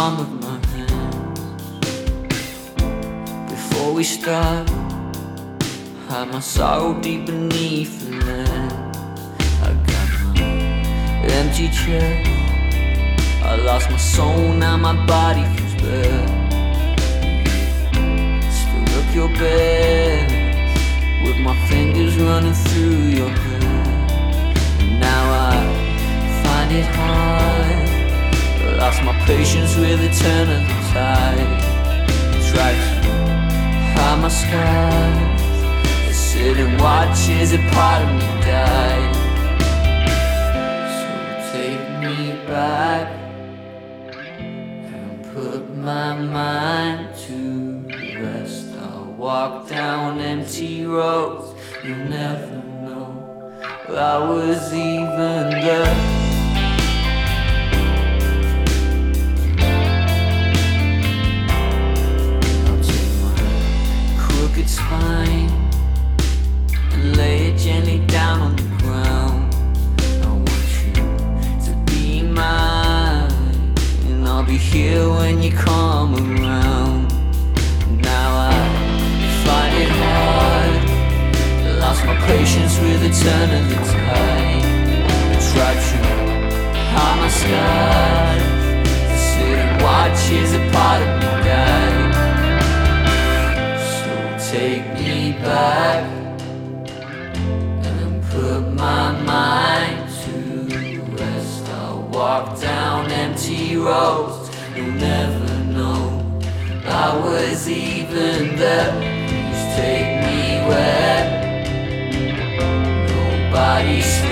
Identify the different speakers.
Speaker 1: palm of my hand. Before we start, hide my sorrow deep beneath the land. I got my empty chest, I lost my soul, now my body feels bad. Still look your best, with my fingers running through your hair. And now I find it hard, lost my patience with the turn of the tide. Tried to hide my scars, I sit and watch as a part of me die. So take me back and put my mind to rest. I'll walk down empty roads, you'll never know I was even there. Spine and lay it gently down on the ground. I want you to be mine, and I'll be here when you come around. Now I find it hard, lost my patience with the turn of the tide. I tried to hide my scars, to sit and watch as a part of me die. Take me back and put my mind to rest. I'll walk down empty roads, you'll never know I was even there. Please take me where nobody's